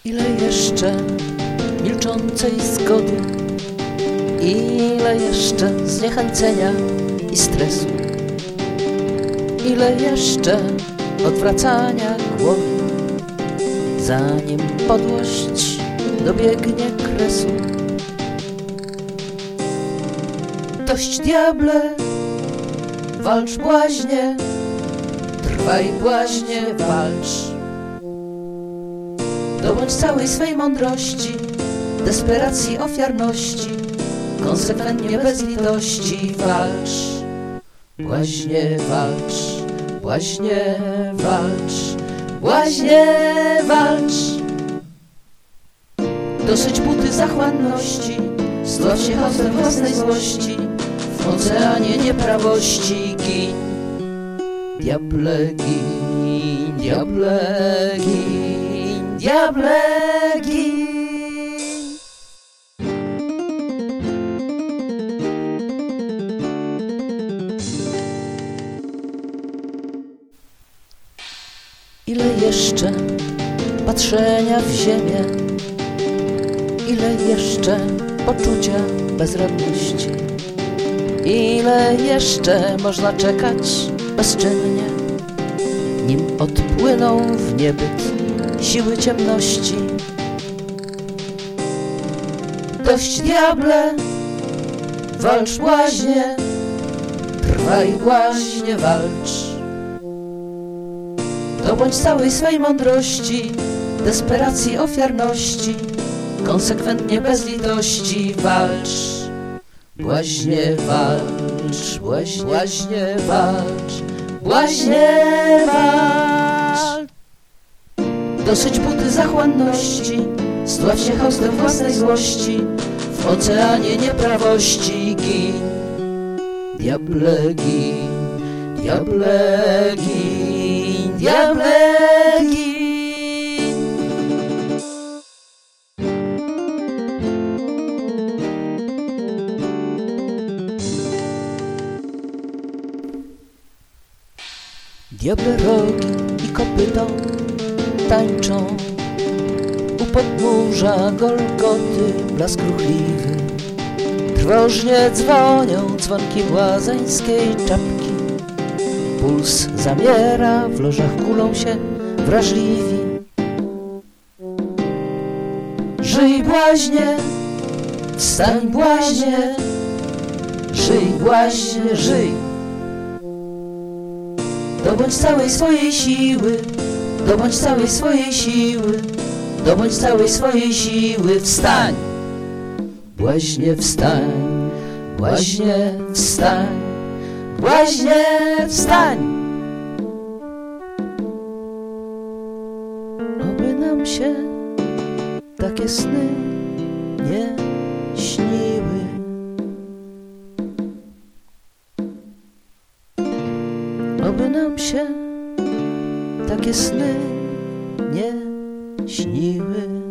Ile jeszcze milczącej zgody, ile jeszcze zniechęcenia i stresu, ile jeszcze odwracania głowy, zanim podłość dobiegnie kresu. Dość, diable, walcz błaźnie, trwaj błaźnie, walcz. Dobądź całej swej mądrości, desperacji, ofiarności, konsekwentnie, bez litości walcz. Błaźnie walcz, błaźnie walcz, błaźnie walcz. Dosyć buty zachłanności, zdław się chaosem własnej złości, w oceanie nieprawości gin. Diable gin, diable gin, diable gin. Ile jeszcze patrzenia w ziemię, ile jeszcze poczucia bezradności, ile jeszcze można czekać bezczynnie, nim odpłyną w niebyt siły ciemności. Dość, diable, walcz błaźnie, trwaj błaźnie, walcz. Dobądź całej swej mądrości, desperacji, ofiarności, konsekwentnie, bez litości walcz. Błaźnie walcz, błaźnie walcz, błaźnie walcz. Dosyć buty zachłanności, zdław się chaosem własnej złości, w oceanie nieprawości gin. Diable gin, diable gin, diable gin. Diable rogi i kopyto tańczą u podnóża Golgoty, blask ruchliwy. Trwożnie dzwonią dzwonki błazeńskiej czapki. Puls zamiera, w lożach kulą się wrażliwi. Żyj błaźnie, wstań błaźnie, żyj błaźnie, żyj. Dobądź całej swojej siły, dobądź całej swojej siły, dobądź całej swojej siły, wstań! Błaźnie wstań, błaźnie wstań, błaźnie wstań! Oby nam się takie sny nie śniły. Oby nam się takie sny nie śniły.